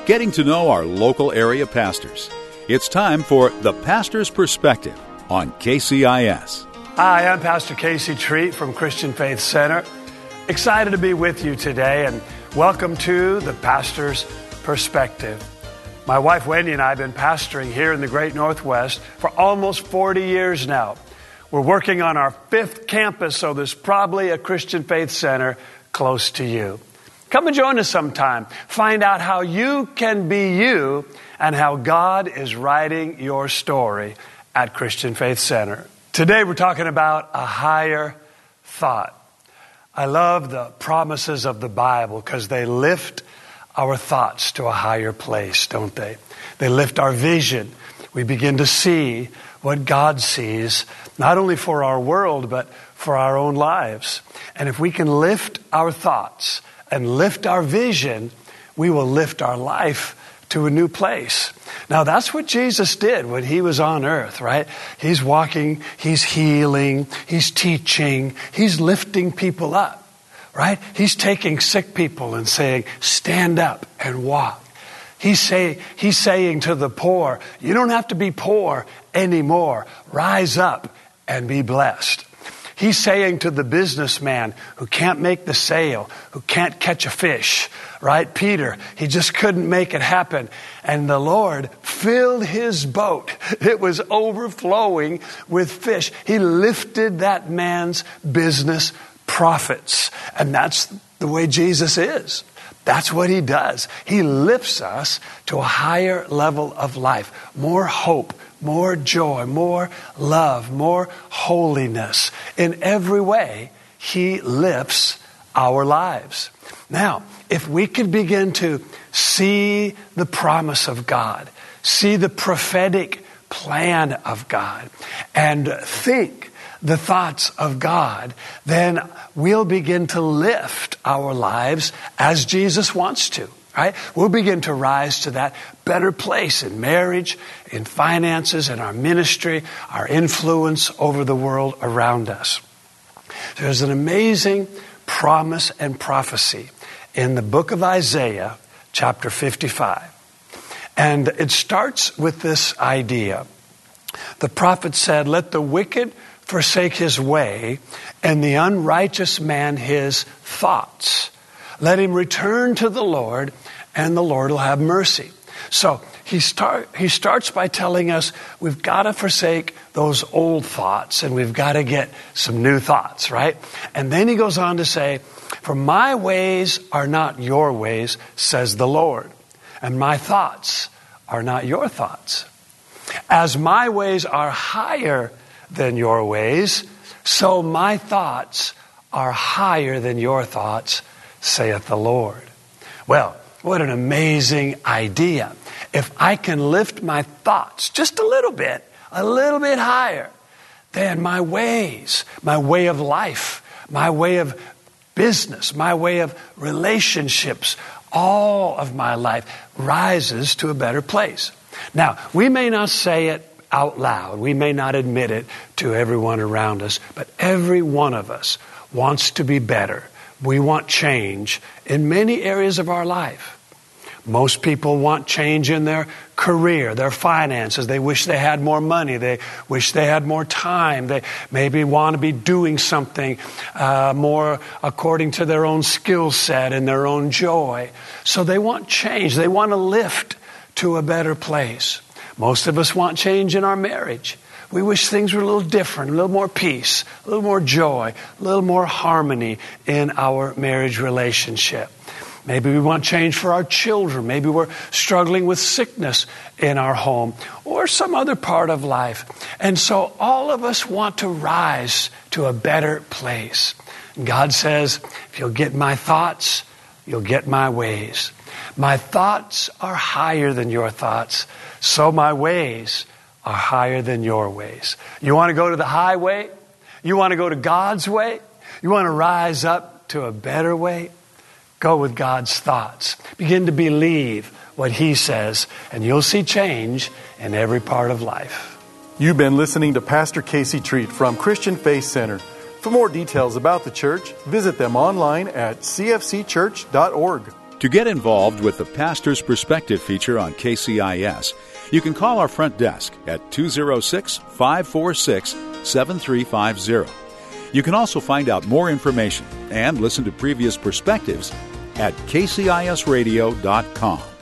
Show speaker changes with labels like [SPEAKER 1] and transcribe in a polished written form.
[SPEAKER 1] getting to know our local area pastors. It's time for The Pastor's Perspective on KCIS.
[SPEAKER 2] Hi, I'm Pastor Casey Treat from Christian Faith Center. Excited to be with you today, and welcome to The Pastor's Perspective. My wife Wendy and I have been pastoring here in the Great Northwest for almost 40 years now. We're working on our 5th campus, so there's probably a Christian Faith Center close to you. Come and join us sometime. Find out how you can be you and how God is writing your story at Christian Faith Center. Today we're talking about a higher thought. I love the promises of the Bible because they lift our thoughts to a higher place, don't they? They lift our vision. We begin to see what God sees, not only for our world, but for our own lives. And if we can lift our thoughts and lift our vision, we will lift our life to a new place. Now, that's what Jesus did when he was on earth, right? He's walking, he's healing, he's teaching, he's lifting people up, right? He's taking sick people and saying, stand up and walk. He's saying to the poor, you don't have to be poor anymore. Rise up and be blessed. He's saying to the businessman who can't make the sale, who can't catch a fish, right? Peter, he just couldn't make it happen. And the Lord filled his boat. It was overflowing with fish. He lifted that man's business profits. And that's the way Jesus is. That's what he does. He lifts us to a higher level of life. More hope, more joy, more love, more holiness. In every way, he lifts our lives. Now, if we could begin to see the promise of God, see the prophetic plan of God, and think the thoughts of God, then we'll begin to lift our lives as Jesus wants to, right? We'll begin to rise to that better place in marriage, in finances, in our ministry, our influence over the world around us. There's an amazing promise and prophecy in the book of Isaiah, chapter 55. And it starts with this idea. The prophet said, let the wicked forsake his way, and the unrighteous man his thoughts. Let him return to the Lord, and the Lord will have mercy. So he starts by telling us we've got to forsake those old thoughts, and we've got to get some new thoughts, right? And then he goes on to say, for my ways are not your ways, says the Lord, and my thoughts are not your thoughts. As my ways are higher than your ways, so my thoughts are higher than your thoughts, saith the Lord. Well, what an amazing idea. If I can lift my thoughts just a little bit higher, then my ways, my way of life, my way of business, my way of relationships, all of my life rises to a better place. Now, we may not say it out loud. We may not admit it to everyone around us, but every one of us wants to be better. We want change in many areas of our life. Most people want change in their career, their finances. They wish they had more money. They wish they had more time. They maybe want to be doing something more according to their own skill set and their own joy. So they want change. They want to lift to a better place. Most of us want change in our marriage. We wish things were a little different, a little more peace, a little more joy, a little more harmony in our marriage relationship. Maybe we want change for our children. Maybe we're struggling with sickness in our home or some other part of life. And so all of us want to rise to a better place. And God says, if you'll get my thoughts, you'll get my ways. My thoughts are higher than your thoughts, so my ways are higher than your ways. You want to go to the highway? You want to go to God's way? You want to rise up to a better way? Go with God's thoughts. Begin to believe what He says, and you'll see change in every part of life.
[SPEAKER 3] You've been listening to Pastor Casey Treat from Christian Faith Center. For more details about the church, visit them online at cfcchurch.org.
[SPEAKER 1] To get involved with the Pastor's Perspective feature on KCIS, you can call our front desk at 206-546-7350. You can also find out more information and listen to previous perspectives at kcisradio.com.